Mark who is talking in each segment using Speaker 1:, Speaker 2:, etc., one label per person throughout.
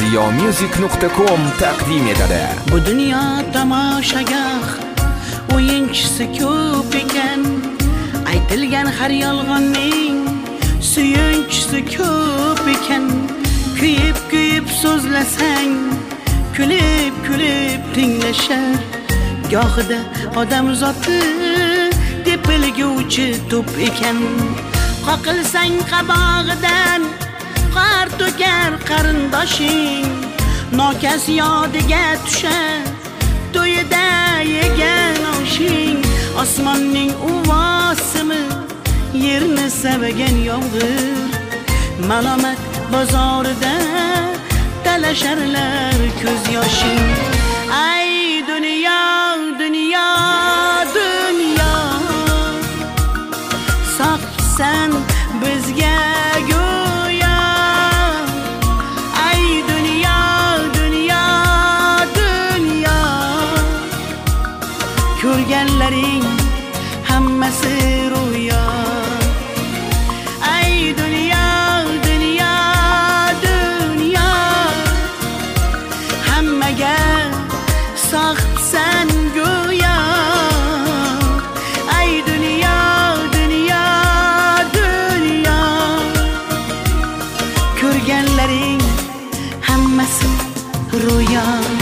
Speaker 1: ziyomusic.com taqdim etadi.
Speaker 2: Bu dunyo tomoshagoh, o'yinchisi ko'p ekan. Aytilgan har yolg'onning suyunchisi ko'p ekan. Kuyib so'zlasang, kulib tinglashar. Gohida odam zoti tepilguvchi to'p ekan. Qoqilsang qabog'idan qor to'kar qarindoshing. Nokas yodiga tushar to'yida yegan oshing. Osmonning uvosimi yerni sevagan yomg'ir. Malomat bozorida talasharlar ko'z yoshing. Ay dunyo, dunyo, dunyo, soqsan bizga go'yo. Ay dunyo, dunyo, dunyo, ko'rganlaring hammasi ro'yo. Ay dunyo, dunyo, dunyo, hammaga soqsan go'yo. Ay dunyo, dunyo, dunyo, ko'rganlaring hammasi ro'yo.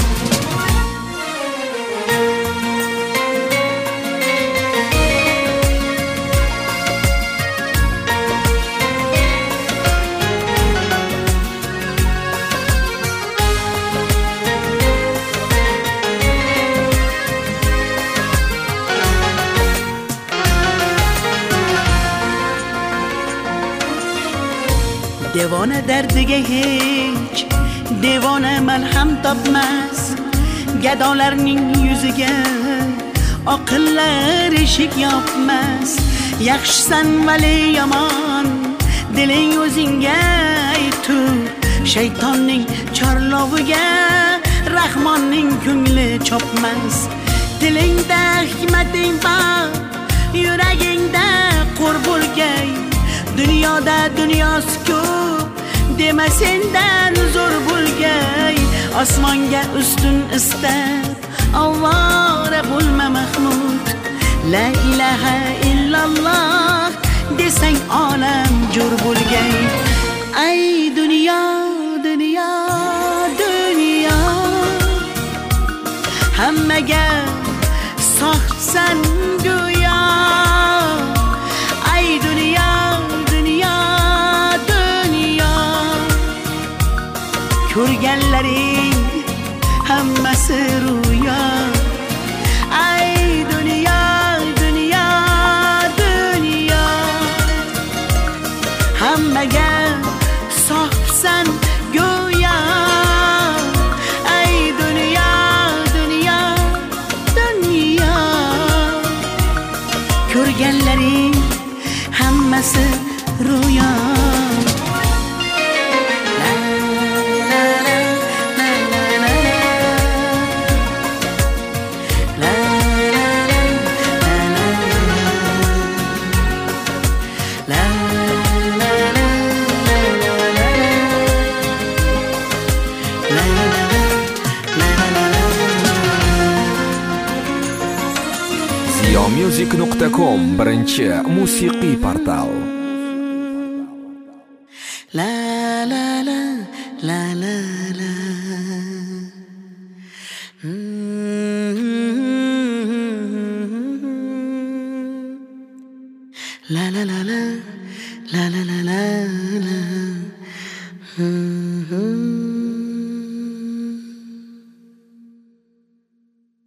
Speaker 2: Devona dardiga hech devona malham topmas. Gadolarning yuziga oqillar eshik yopmas. Yaxshisan vali yomon diling o'zingga aytur. Shaytonning chorloviga Rahmonning ko'ngli chopmas. Dilingda hikmating bor, yuragingda qo'r bo'lgay. Dunyoda dunyosi ko'p, dema sendan zo'r bo'lgay. Osmonga ustun istab, ovora bo'lma Mahmud. La ilaha illalloh desang olam jo'r bo'lgay. Ay dunyo, dunyo, dunyo, hammaga soqsan go'yo. Ay dunyo, ko'rganlaring hammasi ro'yo. Ay dunyo, dunyo, dunyo, hammaga soqsan go'yo. Ay dunyo, dunyo, dunyo, ko'rganlaring hammasi ro'yo.
Speaker 1: ziyomusic.com birinchi musiqiy portal.
Speaker 2: La la la la la la. La la la la la la la la.